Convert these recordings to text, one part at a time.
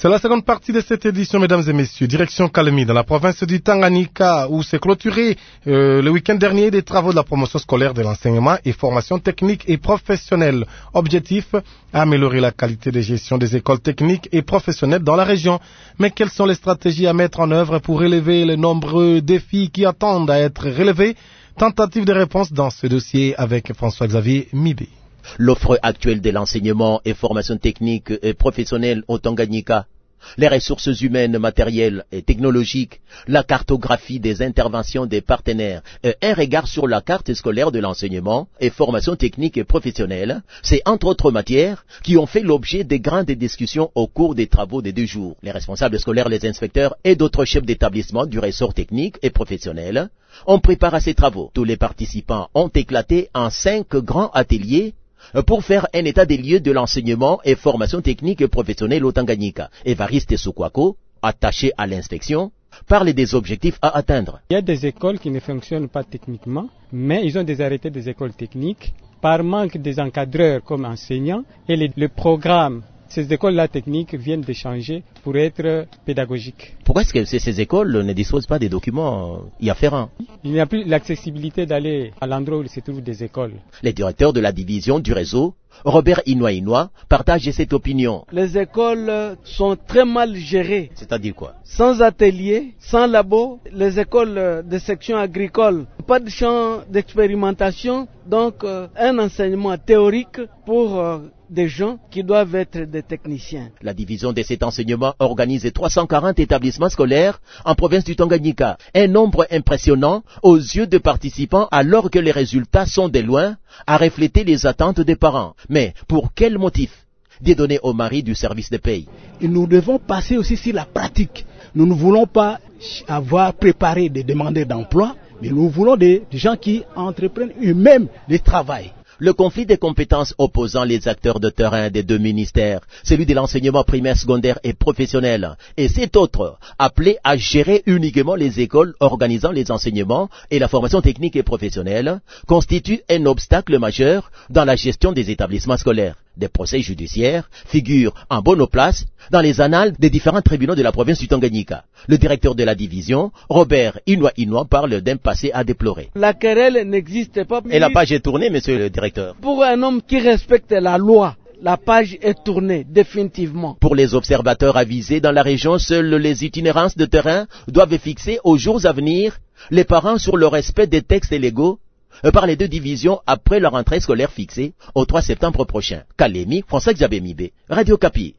C'est la seconde partie de cette édition, mesdames et messieurs. Direction Kalemi, dans la province du Tanganyika, où s'est clôturé le week-end dernier des travaux de la promotion scolaire de l'enseignement et formation technique et professionnelle. Objectif, améliorer la qualité de gestion des écoles techniques et professionnelles dans la région. Mais quelles sont les stratégies à mettre en œuvre pour relever les nombreux défis qui attendent à être relevés? Tentative de réponse dans ce dossier avec François-Xavier Mibé. L'offre actuelle de l'enseignement et formation technique et professionnelle au Tanganyika, les ressources humaines, matérielles et technologiques, la cartographie des interventions des partenaires et un regard sur la carte scolaire de l'enseignement et formation technique et professionnelle, c'est entre autres matières qui ont fait l'objet de grandes discussions au cours des travaux des 2 jours. Les responsables scolaires, les inspecteurs et d'autres chefs d'établissement du ressort technique et professionnel ont préparé ces travaux. Tous les participants ont éclaté en 5 grands ateliers pour faire un état des lieux de l'enseignement et formation technique et professionnelle au Tanganyika. Évariste Soukwako, attaché à l'inspection, parle des objectifs à atteindre. Il y a des écoles qui ne fonctionnent pas techniquement, mais ils ont des arrêtés des écoles techniques par manque des encadreurs comme enseignants et le programme. Ces écoles-là techniques viennent de changer pour être pédagogiques. Pourquoi est-ce que ces écoles ne disposent pas des documents y afférents? Il n'y a plus l'accessibilité d'aller à l'endroit où se trouvent des écoles. Le directeur de la division du réseau, Robert Inouaïnois, partage cette opinion. Les écoles sont très mal gérées. C'est-à-dire quoi? Sans atelier, sans labo, les écoles de section agricole, pas de champ d'expérimentation, donc un enseignement théorique pour des gens qui doivent être des techniciens. La division de cet enseignement organise 340 établissements scolaires en province du Tanganyika. Un nombre impressionnant aux yeux des participants alors que les résultats sont de loin à refléter les attentes des parents. Mais pour quel motif? Dédonné au mari du service de paye. Et nous devons passer aussi sur la pratique. Nous ne voulons pas avoir préparé des demandeurs d'emploi, mais nous voulons des gens qui entreprennent eux-mêmes le travail. Le conflit des compétences opposant les acteurs de terrain des 2 ministères, celui de l'enseignement primaire, secondaire et professionnel, et cet autre, appelé à gérer uniquement les écoles organisant les enseignements et la formation technique et professionnelle, constitue un obstacle majeur dans la gestion des établissements scolaires. Des procès judiciaires figurent en bonne place dans les annales des différents tribunaux de la province du Tanganyika. Le directeur de la division, Robert Inouaïnois, parle d'un passé à déplorer. La querelle n'existe pas. Et la page est tournée, monsieur le directeur. Pour un homme qui respecte la loi, la page est tournée, définitivement. Pour les observateurs avisés dans la région, seules les itinérances de terrain doivent fixer aux jours à venir les parents sur le respect des textes légaux par les 2 divisions après la rentrée scolaire fixée au 3 septembre prochain. Kalemi, François-Xavier Mibé, Radio Kapi.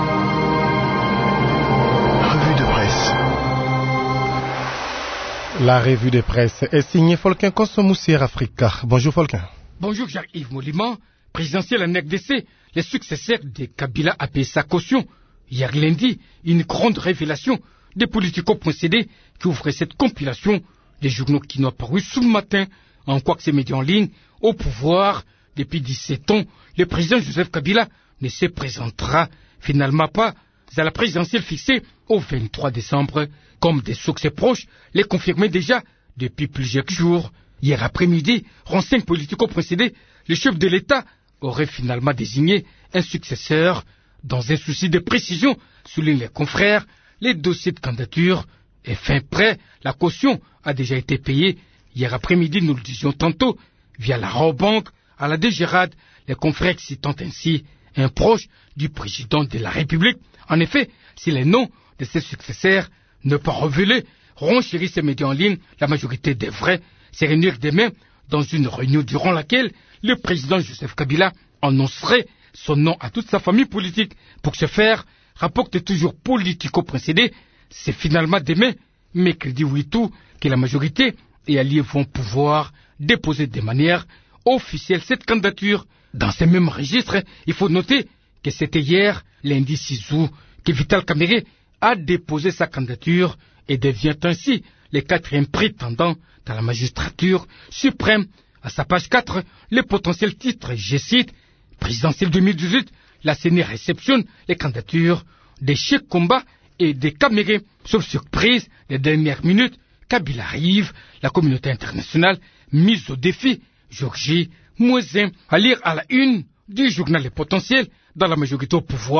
Revue de presse. La revue de presse est signée Folquin Kosomoussière Africa. Bonjour Folquin. Bonjour Jacques-Yves Moliman, présidentiel en RDC. Les successeurs de Kabila a payé sa caution. Hier lundi, une grande révélation des politico-procédés qui ouvraient cette compilation des journaux qui n'ont paru sous le matin. En quoi que ces médias en ligne, au pouvoir, depuis 17 ans, le président Joseph Kabila ne se présentera finalement pas à la présidentielle fixée au 23 décembre, comme des sources proches les confirmaient déjà depuis plusieurs jours. Hier après-midi, renseignes politico-procédés, le chef de l'État aurait finalement désigné un successeur. Dans un souci de précision, soulignent les confrères, les dossiers de candidature est fin prêt, la caution a déjà été payée. Hier après-midi, nous le disions tantôt, via la Rabobank à la DGRAD, les confrères citant ainsi un proche du président de la République. En effet, si les noms de ses successeurs ne pas révélés, renchérir ces médias en ligne, la majorité devrait se réunir demain dans une réunion durant laquelle le président Joseph Kabila annoncerait son nom à toute sa famille politique. Pour ce faire, rapporte toujours politico-précédé, c'est finalement demain, mercredi 8 août, que la majorité et alliés vont pouvoir déposer de manière officielle cette candidature. Dans ces mêmes registres, il faut noter que c'était hier, lundi 6 août, que Vital Kamerhe a déposé sa candidature et devient ainsi le 4e prétendant dans la magistrature suprême. À sa page 4, le potentiel titre, je cite, présidentiel 2018, la CENI réceptionne les candidatures de Cheikh Komba et de Kamerhe. Sauf surprise, les dernières minutes, Kabila arrive, la communauté internationale mise au défi. Georgie Mouezin, à lire à la une du journal Les Potentiels, dans la majorité au pouvoir,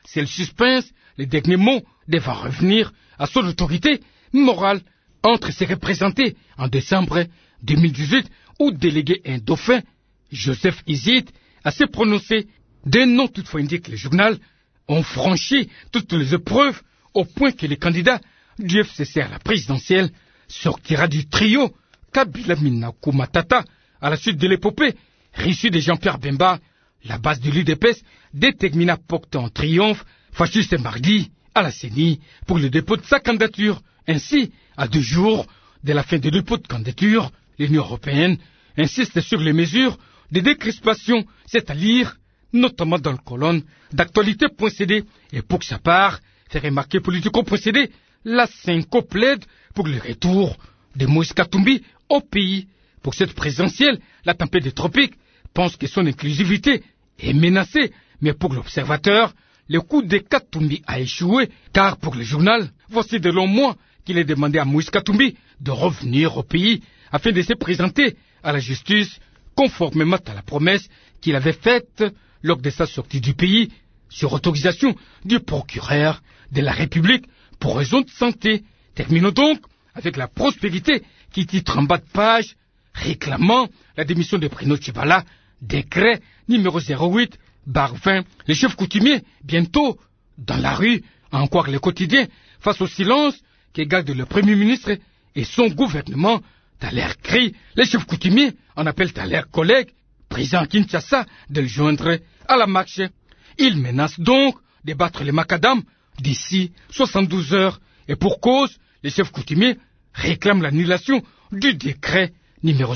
c'est le suspense, les derniers mots devant revenir à son autorité morale entre ses représentés en décembre 2018 où délégué un dauphin, Joseph hésite à se prononcer. Des noms toutefois indique le journal ont franchi toutes les épreuves au point que le candidat du FCC à la présidentielle sortira du trio Kabila Minaku Matata à la suite de l'épopée reçue de Jean-Pierre Bemba. La base de l'UDPS détermina porter en triomphe fasciste mardi à la CENI pour le dépôt de sa candidature. Ainsi, à 2 jours de la fin de dépôt de candidature, l'Union européenne insiste sur les mesures de décrispation, c'est-à-dire notamment dans le colonne d'actualité.cd, et pour sa part, fait remarquer Politico.cd, la CENCO plaide pour le retour de Moïse Katumbi au pays. Pour cette présidentielle, la tempête des tropiques pense que son inclusivité est menacée, mais pour l'observateur, le coup de Katumbi a échoué, car pour le journal, voici de longs mois qu'il est demandé à Moïse Katumbi de revenir au pays afin de se présenter à la justice, conformément à la promesse qu'il avait faite lors de sa sortie du pays, sur autorisation du procureur de la République pour raison de santé. Terminons donc avec la prospérité qui titre en bas de page, réclamant la démission de Bruno Tshibala, décret numéro 08/20. Les chefs coutumiers, bientôt, dans la rue, à en croire le quotidien, face au silence que garde le Premier ministre et son gouvernement. Dans leur cri, les chefs coutumiers en appellent à leurs collègues, présents à Kinshasa, de le joindre à la marche. Ils menacent donc de battre les macadam d'ici 72 heures. Et pour cause, les chefs coutumiers réclament l'annulation du décret numéro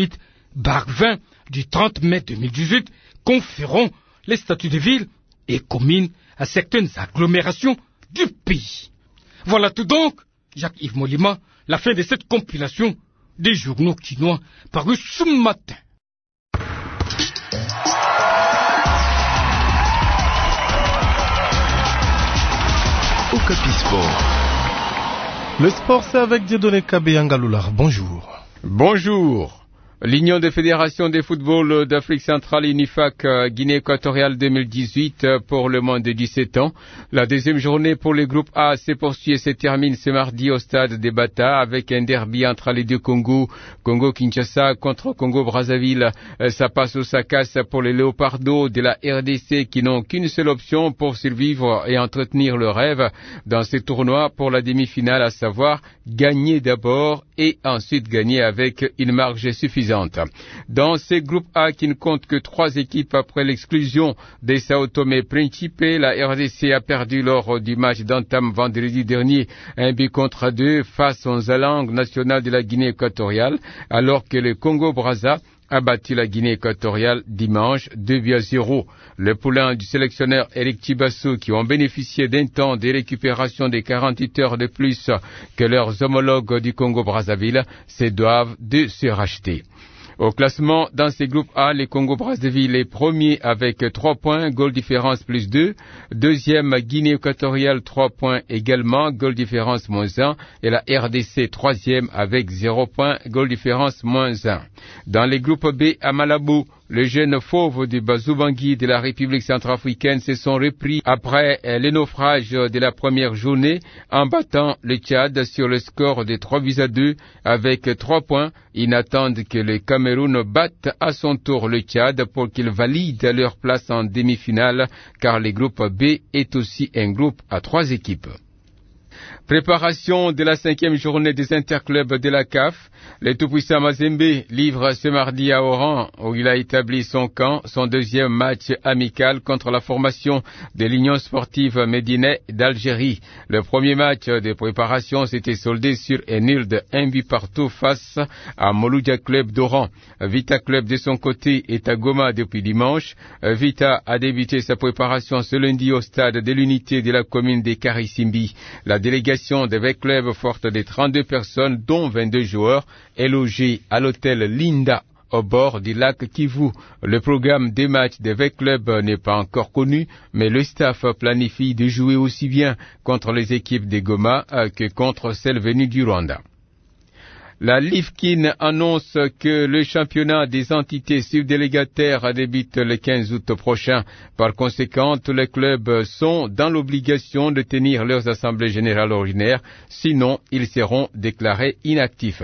08/20 du 30 mai 2018 conférant les statuts de ville et communes à certaines agglomérations du pays. Voilà tout donc, Jacques-Yves Molima, la fin de cette compilation des journaux chinois parus ce matin. Okapi Sport. Le sport, c'est avec Dieudonné Kabeyanga-Loular. Bonjour. Bonjour. L'Union des fédérations de football d'Afrique centrale UNIFAC Guinée équatoriale 2018 pour le moins de 17 ans. La deuxième journée pour le groupe A se poursuit et se termine ce mardi au stade des Bata avec un derby entre les deux Congos. Congo-Kinshasa contre Congo-Brazzaville. Ça passe ou ça casse pour les Léopardos de la RDC qui n'ont qu'une seule option pour survivre et entretenir le rêve dans ce tournoi pour la demi-finale, à savoir gagner d'abord et ensuite gagner avec une marge suffisante. Dans ce groupe A qui ne compte que 3 équipes après l'exclusion des Sao Tomé Principe, la RDC a perdu lors du match d'entame vendredi dernier 1-2 face aux langues nationales de la Guinée équatoriale, alors que le Congo-Brazza a battu la Guinée équatoriale dimanche 2-0. Le poulain du sélectionneur Eric Tibassou, qui ont bénéficié d'un temps de récupération de 48 heures de plus que leurs homologues du Congo-Brazzaville, se doivent de se racheter. Au classement, dans ces groupes A, le Congo-Brazzaville est premier avec 3 points, goal différence plus 2. Deuxième, Guinée équatoriale, 3 points également, goal différence moins 1. Et la RDC, troisième avec 0 points, goal différence moins 1. Dans les groupes B, à Malabo, les jeunes fauves du Bazubangui de la République centrafricaine se sont repris après le naufrage de la première journée en battant le Tchad sur le score de 3-2 avec 3 points. Ils n'attendent que le Cameroun batte à son tour le Tchad pour qu'ils valident leur place en demi-finale, car le groupe B est aussi un groupe à 3 équipes. Préparation de la 5e journée des interclubs de la CAF. Le tout-puissant Mazembe livre ce mardi à Oran, où il a établi son camp, son deuxième match amical contre la formation de l'Union sportive Médinais d'Algérie. Le premier match de préparation s'était soldé sur un nul de 1-1 face à Mouloudia Club d'Oran. Vita Club de son côté est à Goma depuis dimanche. Vita a débuté sa préparation ce lundi au stade de l'unité de la commune de Karisimbi. La délégation de 20 clubs forte de 32 personnes, dont 22 joueurs, est logée à l'hôtel Linda au bord du lac Kivu. Le programme des matchs des 20 clubs n'est pas encore connu, mais le staff planifie de jouer aussi bien contre les équipes de Goma que contre celles venues du Rwanda. La LIFKIN annonce que le championnat des entités subdélégataires débute le 15 août prochain. Par conséquent, tous les clubs sont dans l'obligation de tenir leurs assemblées générales ordinaires, sinon ils seront déclarés inactifs.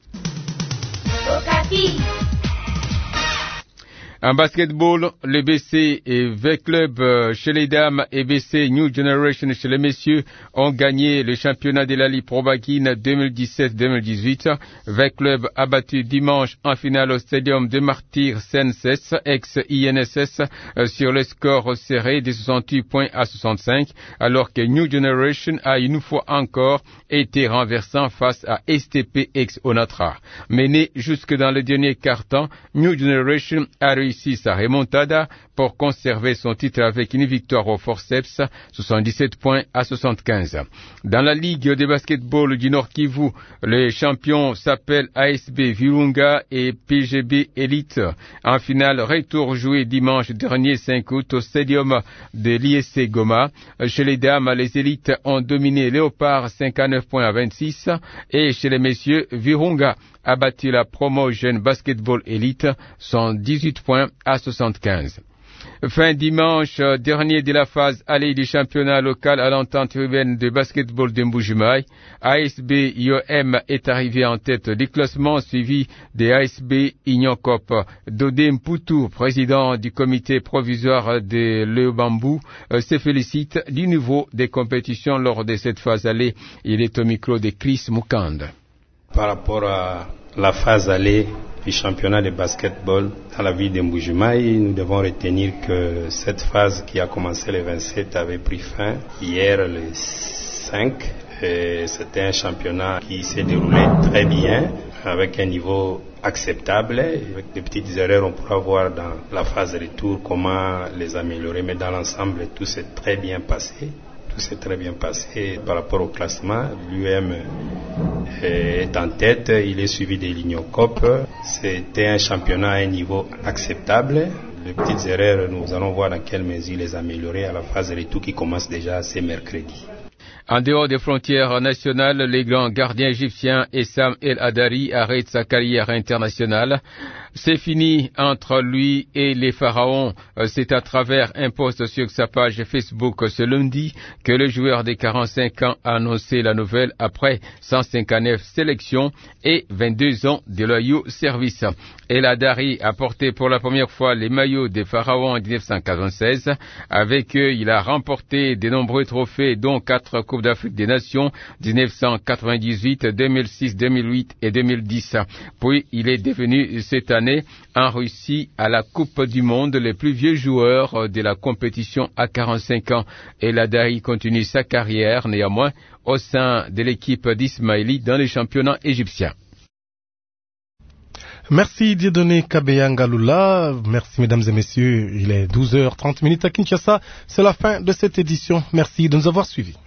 En basketball, le BC et V-Club chez les dames et BC New Generation chez les messieurs ont gagné le championnat de la Ligue Pro Baguine 2017-2018. V-Club a battu dimanche en finale au stadium de Martyrs Senses, ex-INSS, sur le score serré de 68 points à 65, alors que New Generation a une fois encore été renversant face à STP ex-Onatra. Mené jusque dans le dernier quart-temps, New Generation a réussi sa remontada pour conserver son titre avec une victoire au forceps, 77 points à 75. Dans la Ligue de basketball du Nord Kivu, les champions s'appellent ASB Virunga et PGB Elite. En finale, retour joué dimanche dernier 5 août au stadium de l'ISC Goma. Chez les dames, les élites ont dominé Léopard 59 points à 26 et chez les messieurs, Virunga a battu la promo jeune basketball élite, 118 points à 75. Fin dimanche dernier de la phase allée du championnat local à l'entente urbaine de basketball de Mbujimaï. ASB IOM est arrivé en tête du classement, suivi des ASB Ignocop. Dodé Mputu, président du comité provisoire de Léobambou, se félicite du niveau des compétitions lors de cette phase allée. Il est au micro de Chris Mukand. Par rapport à la phase allée du championnat de basketball dans la ville de Mbujimaï, nous devons retenir que cette phase qui a commencé le 27 avait pris fin hier le 5. C'était un championnat qui s'est déroulé très bien, avec un niveau acceptable. Avec des petites erreurs, on pourra voir dans la phase retour comment les améliorer, mais dans l'ensemble, tout s'est très bien passé. C'est très bien passé par rapport au classement. L'UM est en tête, il est suivi des Lignocop. C'était un championnat à un niveau acceptable. Les petites erreurs, nous allons voir dans quelle mesure les améliorer à la phase retour qui commence déjà ce mercredi. En dehors des frontières nationales, les grands gardiens égyptiens Essam El Hadari arrête sa carrière internationale. C'est fini entre lui et les pharaons. C'est à travers un post sur sa page Facebook ce lundi que le joueur de 45 ans a annoncé la nouvelle après 159 sélections et 22 ans de loyaux services. El Hadari a porté pour la première fois les maillots des pharaons en 1996. Avec eux, il a remporté de nombreux trophées, dont 4 Coupes d'Afrique des Nations, 1998, 2006, 2008 et 2010. Puis, il est devenu cette année en Russie à la Coupe du Monde le plus vieux joueur de la compétition à 45 ans. El Hadari continue sa carrière néanmoins au sein de l'équipe d'Ismaïli dans les championnats égyptiens. Merci Dieudonné Kabeyangalula. Merci mesdames et messieurs. Il est 12h30 à Kinshasa. C'est la fin de cette édition. Merci de nous avoir suivis.